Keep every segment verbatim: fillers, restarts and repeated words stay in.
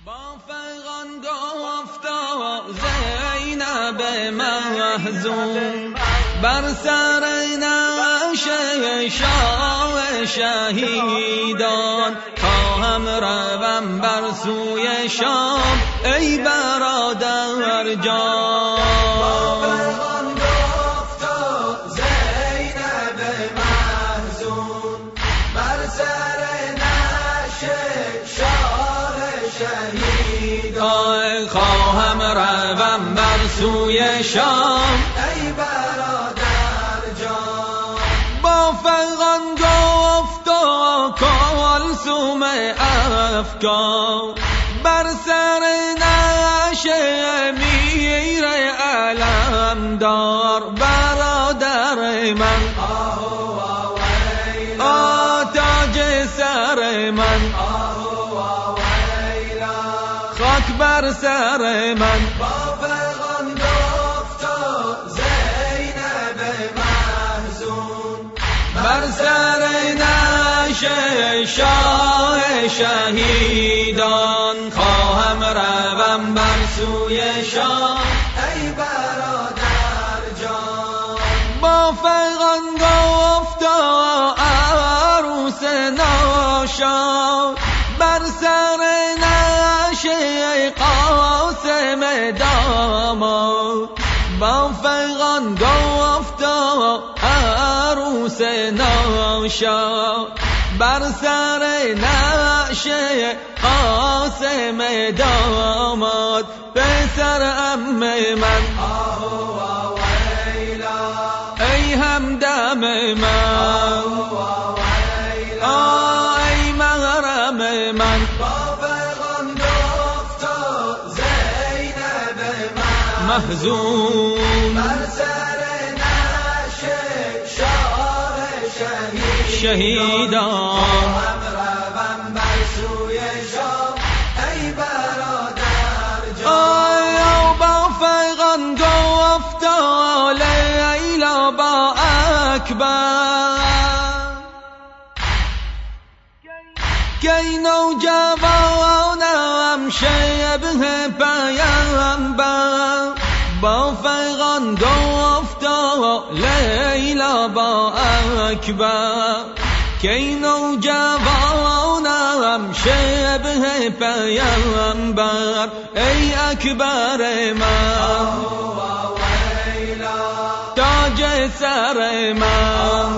با فیغان گفتا زینب محزون بر سر نعش شاه شهیدان خواهم روم بر سوی شام ای برادر جان. با فیغان گفتا زینب محزون بر سر نعش شاه شهیدان خواهم روم بر سوی شام ای برادر جان. با فیغان گفتا کلثوم افکار بر سر نعش میر علمدار برادر من تاج سر من خاک بر سر من. با فیغان گفتا زینب محزون بر سر نعش شاه شهیدان خواهم روم بر سوی شام ای برادر جان. با فیغان گفتا عروس ناشاد بر سر نعش قاسم داماد با فیغان گفتا عروس ناشاد بر سر نعش قاسم داماد پسر عم من ای همدم من ای محرم من. با فیغان گفتا زینب محزون بر سر نعش شاه شهیدان شهیدان خواهم روم بر سوی شام ای برادر جان. با فیغان گفتا لیلا با اکبر کی نوجوانم شبه پیامبر با فیغان گفتا لیلا با اکبر کی نوجوانم شبه پیامبر ای اکبر من تاج سر من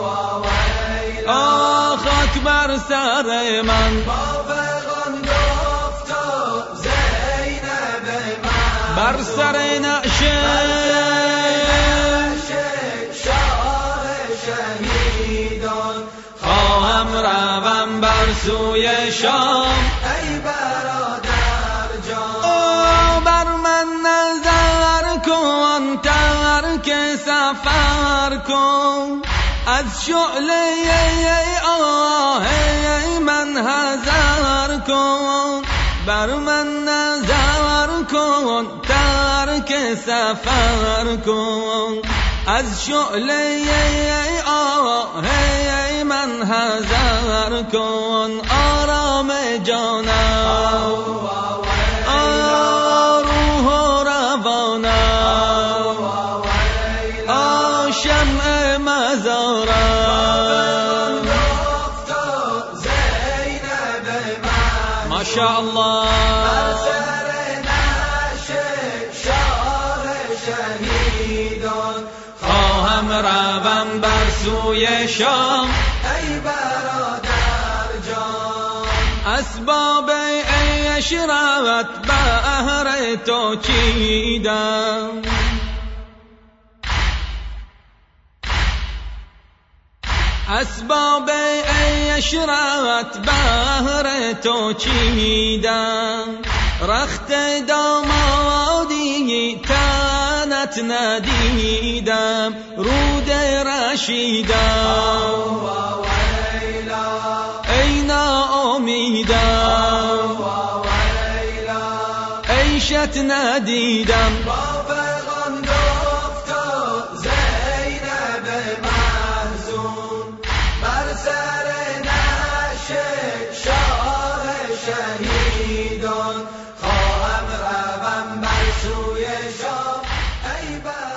خاک بر سر من. با فیغان گفتا زینب محزون بر سر نعش شاه شهیدان خواهم روم بر سوی شام ای برادر جان. بر من نظر کن ترک سفر کن از شعله آه من حذر کن بر من نظر کن ترک سفر کن از شعله آه من حذر کن آرام جانم روح و روانم شمع مزارم گفتا زینب محزون ماشاءالله بر سر نعش شاه شهیدان خواهم روم بر سوی شام ای برادر جان. اسباب عشرت بهر تو چیدم اسباب عشرت بهر تو چیدم رخت دامادی تنت ندیدم رود رشیدم ای ناامیدم عیشت ندیدم. با فیغان گفتا زینب محزون بر سر نعش شاه شهیدان میدان خواهم روم بر سوی شام ای بر